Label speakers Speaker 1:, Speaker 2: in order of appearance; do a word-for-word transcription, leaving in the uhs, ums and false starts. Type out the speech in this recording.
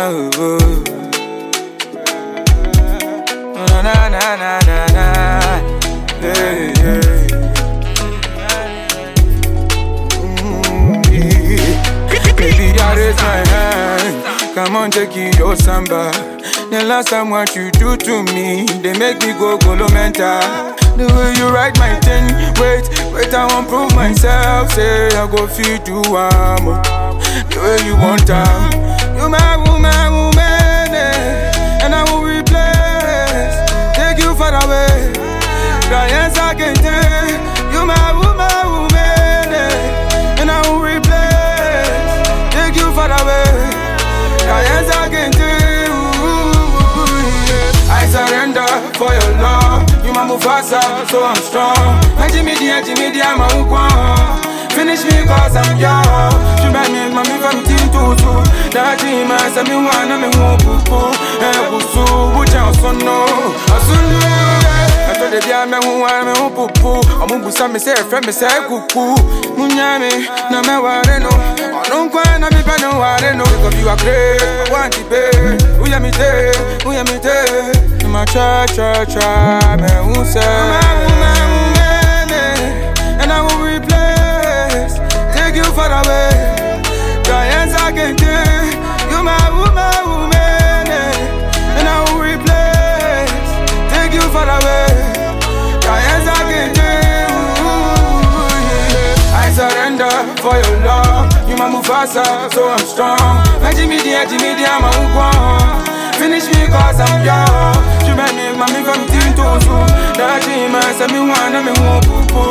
Speaker 1: oh, oh. Na na na na na na. Hey, hey. Mm, yeah. Baby, I raise my hand. Come on, take it, your samba. The last time what you do to me, they make me go golo mental. The way you ride my thing, wait, wait, I won't prove myself. Say I go feed you arm. The way you want time, you my woman, woman, eh. And I will replace, take you far away. Clients I can take, you my woman, woman, eh. And I will replace, take you far away. Clients I can take. I surrender for your love. You ma move faster, so I'm strong. And Jimmy D, Jimmy D, I'm a one. Finish me cause I'm young. You make me, mommy, from team to two. That dream, I said me one, I'm a one poo. Eh, pusu, which I also know. I soon do. I told the guy, I'm a one, I'm a poo. I'm a busa, me say, friend, me say, cuckoo. Munyami, no me worry, no. I don't quite, I'm a pen, no worry, no. Because you are great, I want to pay. Who ya me take, who ya me take. My cha cha cha, man, who say my woman, woman, and I will replace, take you far away. Giants I can take, you my woman, woman, and I will replace, take you far away. Giants I can take, I surrender for your love. You my move faster, so I'm strong. My Jimmy D, Jimmy D, I'm a one. Finish me cause I'm young. You make me, mommy, from team to two. That dream, I said me one, I'm a one.